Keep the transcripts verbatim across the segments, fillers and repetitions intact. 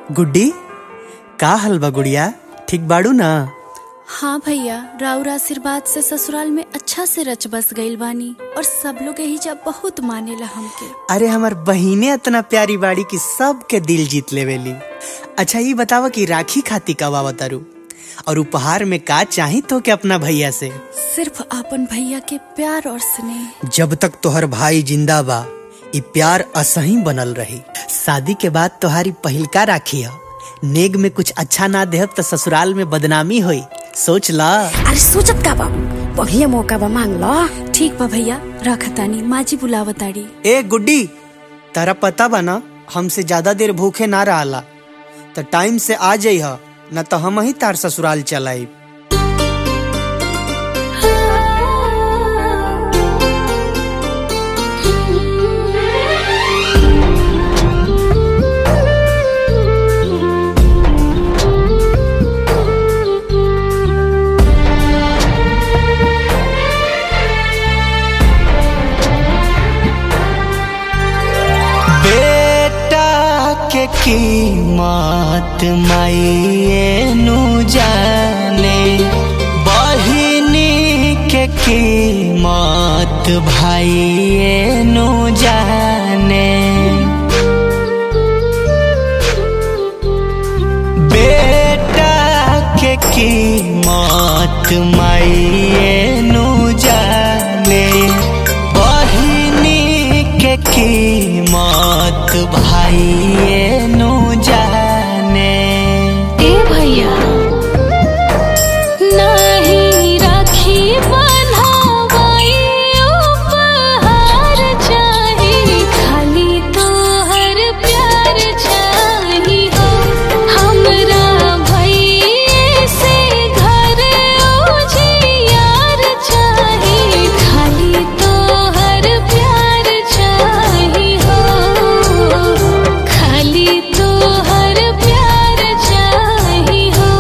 गुड्डी का हाल बा गुड़िया, ठीक बाड़ू ना? हाँ भैया, राउर आशीर्वाद से ससुराल में अच्छा से रच बस गईल बानी और सब लोग यही जब बहुत मानेला हमके। अरे हमार बहिने इतना प्यारी बाड़ी की सबके दिल जीत लेवेली। अच्छा ये बतावा कि राखी खाती कब आवतारू और उपहार में का चाही तो के अपना भैया से? सिर्फ अपन भैया के प्यार और स्नेह। जब तक तोहर भाई जिंदा बा ये प्यार असही बनल रही। शादी के बाद तोहारी पहिलका राखी है, नेग में कुछ अच्छा ना देहब तो ससुराल में बदनामी होई, सोच ला। अरे सोचत का बा, बढ़िया मौका बा, मांग ला। ठीक बा भैया, रखतानी, माँ जी बुलावताड़ी। ए गुड्डी, तारा पता बा ना हमसे ज्यादा देर भूखे ना रहला, तो टाइम से आ जाइह न तो हम ही तार ससुराल चलाई। के कीमत माई नु जाने, बहिनी के कीमत भाई नु जाने। बेटा के कीमत माई नु जाने, बहिनी के कीमत भाई नु जाने। ए भैया नहीं राखी बंधावाई, उपहार चाही, खाली तोहर प्यार चाही हो। हमरा भैया से घर उजियार चाही, खाली तोहर प्यार चाही हो, खाली तोहर प्यार चाही हो।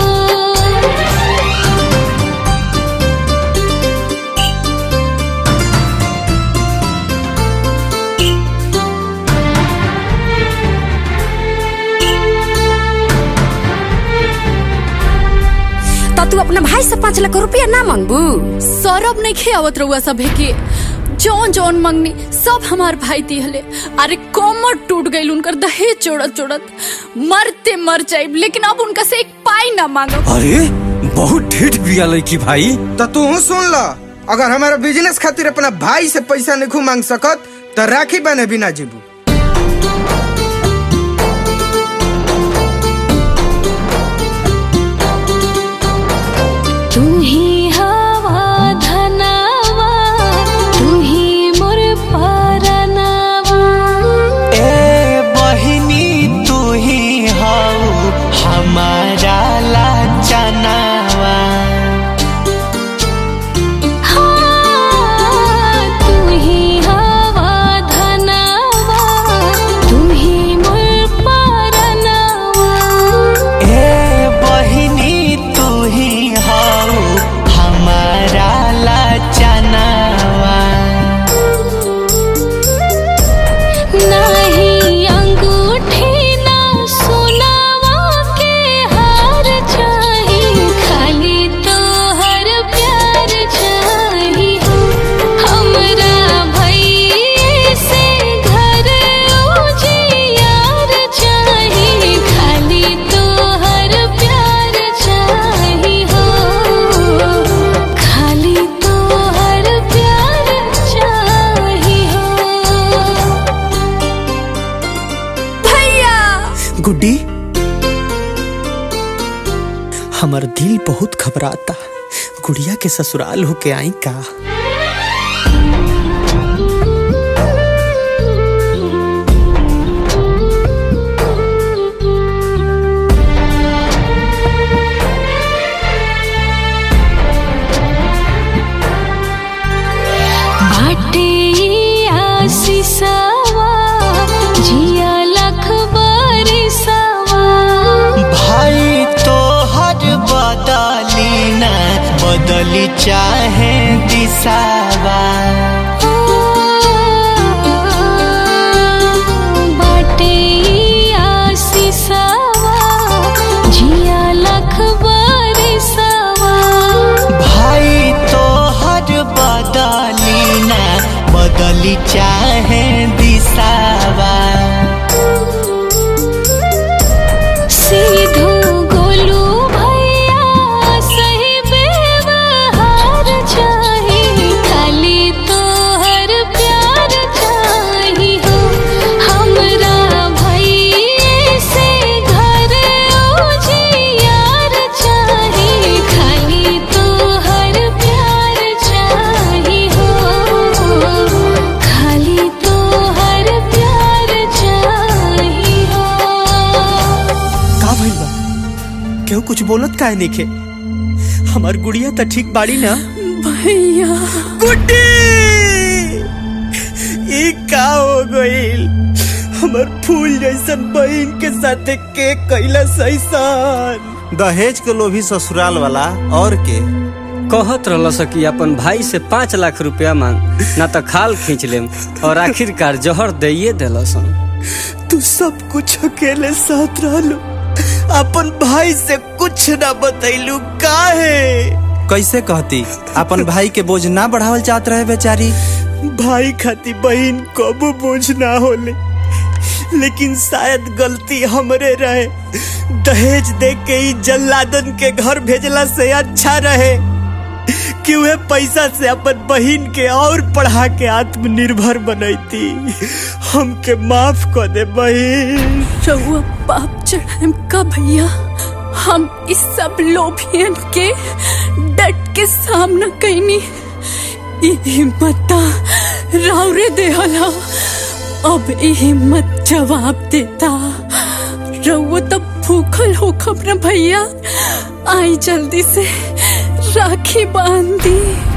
तो तू अपना भाई से पाँच लाख रुपया ना मांगबू? सौरभ नहीं खेवत रहुआ सब के, जौन जौन मंगनी सब हमार भाई दिहले। अरे कोमर टूट गईल उनकर, दहेज चोड़त चोड़त मरते मर जाइब, लेकिन अब उनका से एक पाई ना मांगब। अरे बहुत ढीठ बिया लड़की भाई। तो तू सुन ला, अगर हमारा बिजनेस खातिर अपना भाई से पैसा नहीं मांग सकत तो राखी बने भी ना जीबू। तू ही हवा धनावा, तू ही मोर परनावा। ए बहिनी तू ही हाउ हमारा लाचनावा। हाँ, तू ही हवा धनावा, तू ही मोर परनावा। ए बहिनी तू ही हाउ हमारा लाचनावा। नहीं अंगूठी ना सोनावा के हार चाही, खाली तोहर प्यार चाही हो। हमरा भैया से घर उजियार चाही, खाली तोहर प्यार चाही हो, खाली तोहर प्यार चाही हो। गुड्डी, हमार दिल बहुत घबराता, गुड़िया के ससुराल होके आई का? बाटे आशीषवा, जिया लख बरिसवा। भाई तो हर बदली ना बदली चाहे दिशावा। बाटे आशीषवा, बोली चाहे दिसावा। सीधो गोलू भैया सही व्यवहार चाही, खाली तोहर प्यार चाही हो। हमरा भैया से घर उजियार चाही, खाली तोहर प्यार चाही हो, खाली तोहर प्यार चाही हो। का भइल बा? केहू कुछ बोलत काहे नइखे? हमार गुड़िया त ठीक बाड़ी ना? भैया गुड्डी, ई का हो गइल? हमर फूल जैसन बहन के साथे के कैला सैसान। दहेज के लोभी ससुराल वाला और के कहत रहल कि अपन भाई से पाँच लाख रुपया मांग, ना तो खाल खींच लेम, और आखिरकार जहर दइए दिलसन। तू सब कुछ अकेले साथ रहलू, अपन भाई से कुछ ना बतैलू काहे? कैसे कहती? अपन भाई के बोझ ना बढ़ावल चाहत रहे बेचारी। भाई खाती बहन कबो बोझ ना होले, लेकिन शायद गलती हमरे रहे। दहेज दे के ही जल्लादन के घर भेजला से अच्छा रहे कि वे पैसा से अपन बहन के और पढ़ा के आत्मनिर्भर बनैती। हमके माफ कर दे बहन। रउआ पाप चढ़ाएम का भैया? हम इस सब लोभियन के डट के सामना कैनी, ई हिम्मत राउरे देहला, अब ई हिम्मत जवाब देता। रउआ तब भूखल होखब न भैया, आई जल्दी से राखी बांध दी।